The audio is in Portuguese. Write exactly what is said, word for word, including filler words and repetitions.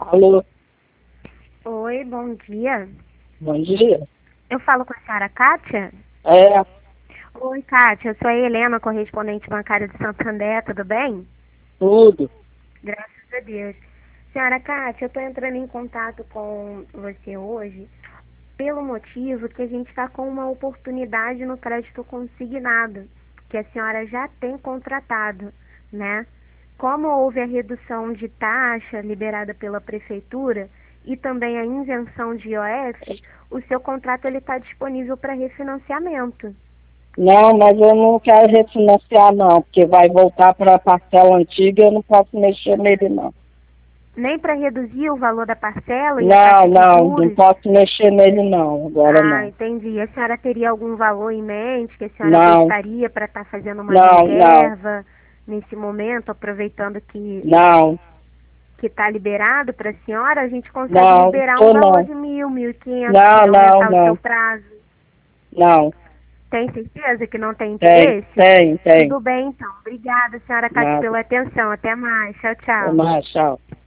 Alô, Oi, bom dia. bom dia. Eu falo com a senhora Kátia? É, Oi, Kátia, eu sou a Helena, correspondente bancária de Santander, tudo bem? tudo. Graças a Deus. Senhora Kátia, eu estou entrando em contato com você hoje pelo motivo que a gente está com uma oportunidade no crédito consignado, que a senhora já tem contratado, né? Como houve a redução de taxa liberada pela prefeitura e também a isenção de I O F, o seu contrato ele está disponível para refinanciamento. Não, mas eu não quero refinanciar não, porque vai voltar para a parcela antiga e eu não posso mexer nele não. Nem para reduzir o valor da parcela e a Não, taxa de não, não juros? posso mexer nele não, agora Ah, não. entendi. A senhora teria algum valor em mente que a senhora Não, gostaria para estar fazendo uma não, não, reserva nesse momento, aproveitando que não, que está liberado para a senhora? A gente consegue não, liberar um tô valor não. de mil, mil e quinhentos Não, para não, aumentar o seu não, prazo. não. Tem certeza que não tem Tem, interesse? tem, tem. Tudo bem, então. Obrigada, senhora Cátia, Nada. pela atenção. Até mais. Tchau, Até tchau. mais, tchau.